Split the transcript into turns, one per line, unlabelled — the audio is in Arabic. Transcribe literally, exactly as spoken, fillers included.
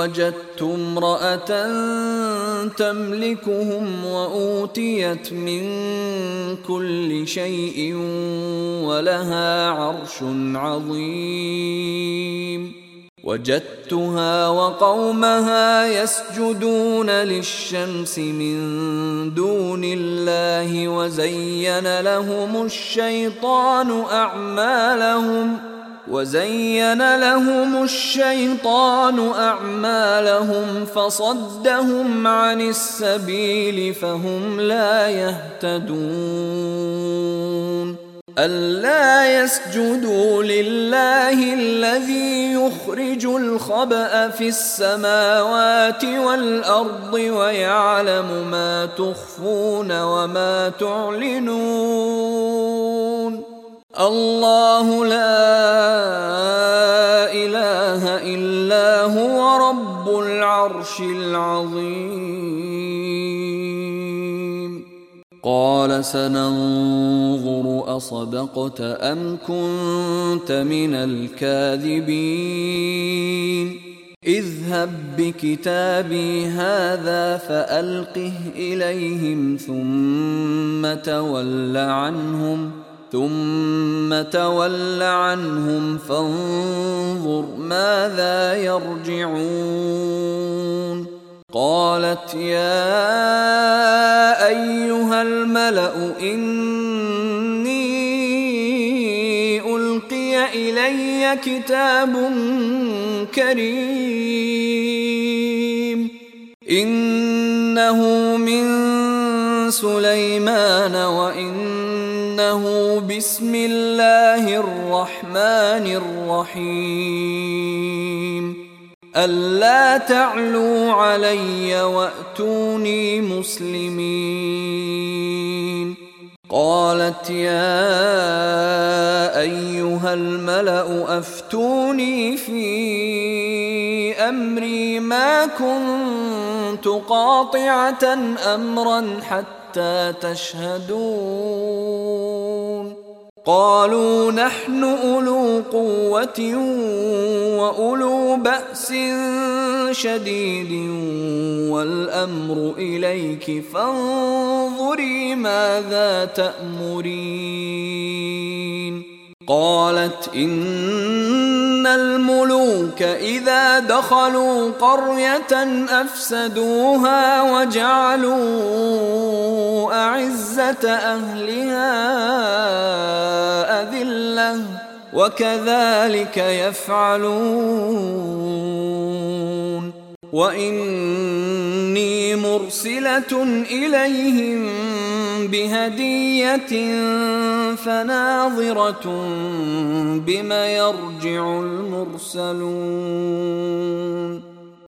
وجدت امرأة تملكهم وأوتيت من كل شيء ولها عرش عظيم وجدتها وقومها يسجدون للشمس من دون الله وزين لهم الشيطان أعمالهم وزين لهم الشيطان أعمالهم فصدهم عن السبيل فهم لا يهتدون ألا يسجدوا لله الذي يخرج الخبأ في السماوات والأرض ويعلم ما تخفون وما تعلنون الله لا إله إلا هو رب العرش العظيم قال سننظر أصدقت أم كنت من الكاذبين اذهب بكتابي هذا فألقه إليهم ثم تول عنهم ثم تول عنهم فانظر ماذا يرجعون قالت يا أيها الملأ إني ألقي إلي كتاب كريم إنه من سليمان وإنه بسم الله الرحمن الرحيم ألا تعلوا علي وأتوني مسلمين قالت يا أيها الملأ أفتوني في أمري ما كنت قاطعة أمرا حتى تشهدون قالوا نحن أولو قوة وأولو بأس شديد والأمر إليك فانظري ماذا تأمرين قالت إن الملوك إذا دخلوا قرية أفسدوها وجعلوا أعزة أهلها أذلة وكذلك يفعلون وإني مرسلة إليهم بهدية فناظرة بما يرجع المرسلون